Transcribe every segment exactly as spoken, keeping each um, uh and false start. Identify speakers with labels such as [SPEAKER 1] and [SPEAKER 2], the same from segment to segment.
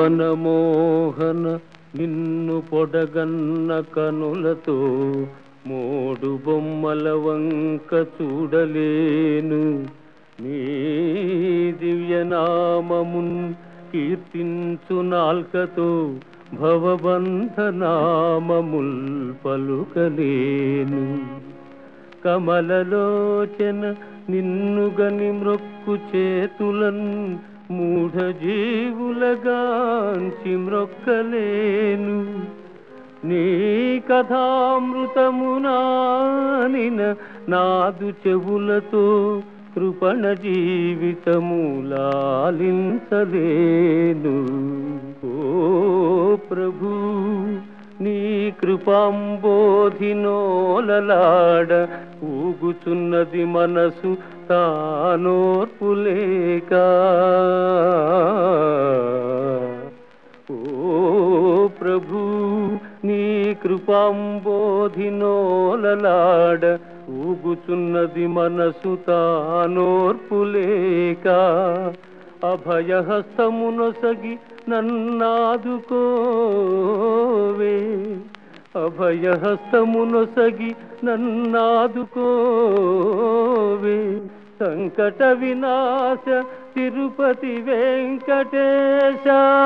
[SPEAKER 1] భువన మోహన నిన్ను పొడగన్న కనులతో మోడు బొమ్మల వంక చూడలేను. నీ దివ్యనామమున్ కీర్తించు నాల్కతో భవబంధనామముల్ పలుకలేను. కమలలోచన నిన్నుగని మ్రొక్కు చేతులన్ మూఢ జీవులగాంచి మ్రొక్కలేను. నీ కథామృతమునానిన నాదు చెవులతో కృపణ జీవితము లాలించలేను. ఓ ప్రభు, నీ కృపాంబోధినోలలాడ ఊగుచున్నది మనసు తానోర్పులేక. ఓ ప్రభు, నీ కృపాంబోధినోలలాడ ఊగుచున్నది మనసు తానోర్పులేక. అభయహస్తమునొసగి నన్నాదుకోవే, అభయహస్తమునొసగి నన్నాదుకోవే. సంకట వినాశ తిరుపతి వెంకటేశ,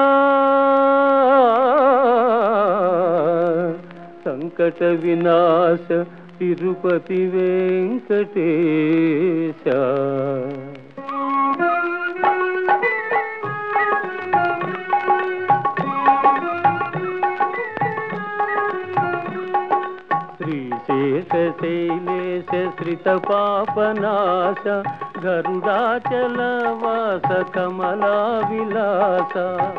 [SPEAKER 1] సంకట వినాశ తిరుపతి వెంకటేశ. శ్రీశేషశైలేశ శ్రిత పాపనాశ గరుడాచల వాస కమలా విలాస.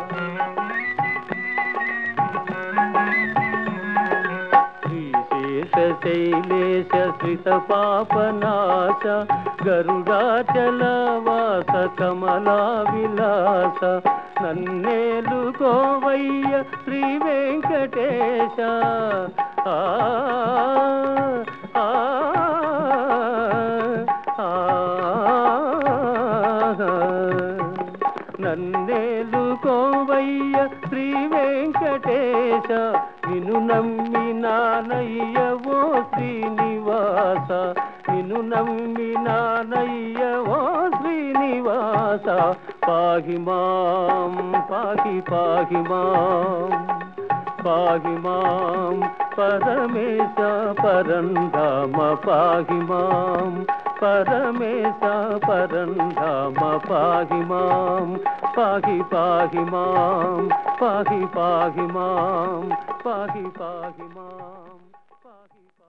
[SPEAKER 1] శ్రీశేషశైలేశ శ్రిత పాపనాశ గరుడాచల వాస కమలా విలాస. నన్నేలు గోవయ్య శ్రీ వెంకటేశ. ఆ ఆ నన్నేలు కోవయ్య శ్రీ వెంకటేశ. నిన్ను నమ్మినానయ్య ఓ శ్రీనివాస, నిన్ను నమ్మినానయ్య ఓ శ్రీనివాస. పాహి మాం పాహి పాహి మాం పాహి మాం పరమేశ పరంధామ. పాహి మాం పరమేశ పరంధామ. పాహి మాం పాహి పాహి మాం పాహి పాహి మాం పాహి పాహి మాం పాహి.